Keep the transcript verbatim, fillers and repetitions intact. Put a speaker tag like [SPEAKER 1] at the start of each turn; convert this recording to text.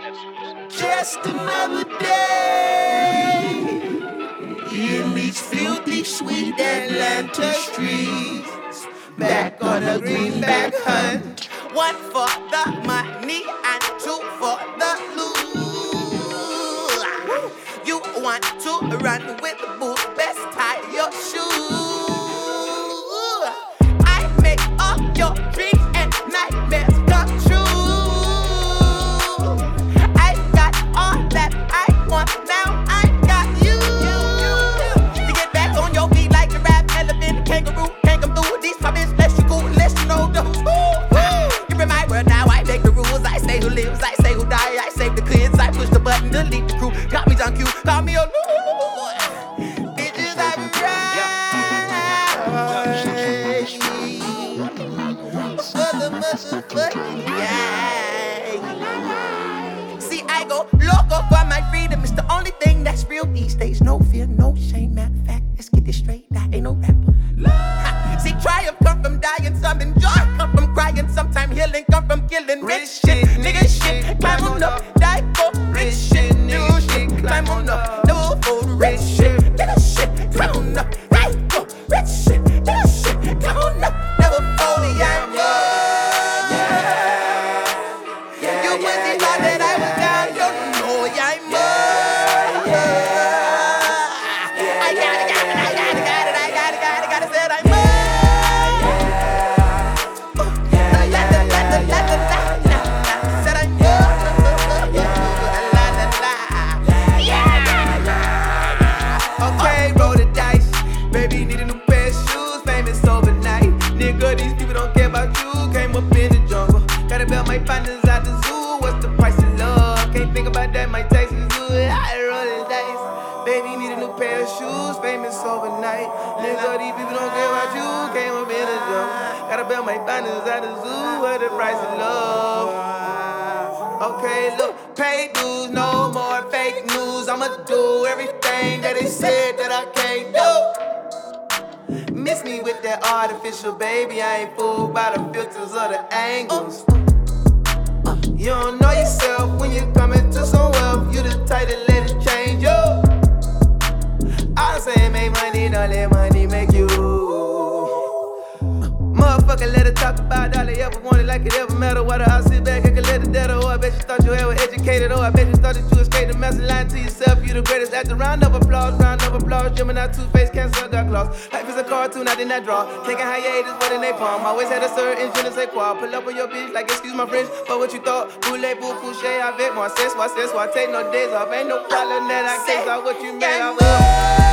[SPEAKER 1] Just another day in these filthy, sweet Atlanta streets. Back on a greenback hunt. One for the money and two for the loot. You want to run with the bulls, best tie your shoes. I make all your dreams and nightmares come true. I got all that I want now. I got you. To get back on your feet like a rap elephant, kangaroo, can't come through these comments unless you go, unless you know the who. You're in my world now. I make the rules. I say who lives. I say who die. I save the kids. I push the button, delete the crew. Got me on cue. Call me a loser. Bitches, I be right for the motherfucking gang. See, I go loco for my freedom. It's the only thing that's real these days. No fear, no shame. Matter of fact, let's get this straight. I ain't no rapper. Ha. See, triumph come from dying. Some enjoy come from crying. Sometime healing come from killing. Rich shit, nigga shit. Climb on up, die for rich shit. New shit, climb on up. No for rich shit. Get a shit, climb on up. Die for rich shit. Get a shit, climb on up. Never fold it, I'm yours. You wouldn't thought that I was down. You know I'm yours. I got it, got it, I got it, got it, I got it, got it, got it, said I'm okay, roll the dice. Baby, need a new pair of shoes, famous overnight. Nigga, these people don't care about you. Came up in the jungle. Gotta bail my partners out the zoo. What's the price of love? Can't think about that, my taste is good. I roll the dice. Baby, need a new pair of shoes, famous overnight. Nigga, these people don't care about you. Came up in the jungle. Gotta bail my partners out the zoo. What's the price of love? Okay, look, pay dues, no more fake news. I'ma do everything that they said that I can't do. Miss me with that artificial, baby. I ain't fooled by the filters or the angles. You don't know yourself when you come into some wealth. You the type to let it change you. I say make money, don't let money make you. Motherfucker, let her talk about all they ever wanted like it ever mattered. Why the I sit back and collect the debt? Oh, I bet you thought you were educated. Oh, I bet you thought that you escaped the mess and lying to yourself. You the greatest at the round of applause, round of applause. Gemini, two-face, cancer, got claws. Life is a cartoon, I did not draw. Taking hiatus, but in they palm. Always had a certain je ne sais quoi. Pull up on your bitch like, excuse my French, but what you thought? Voulez-vous coucher avec moi? C'est soit, c'est soit. Take no days off. Ain't no problem that I can't. So what you made, I will.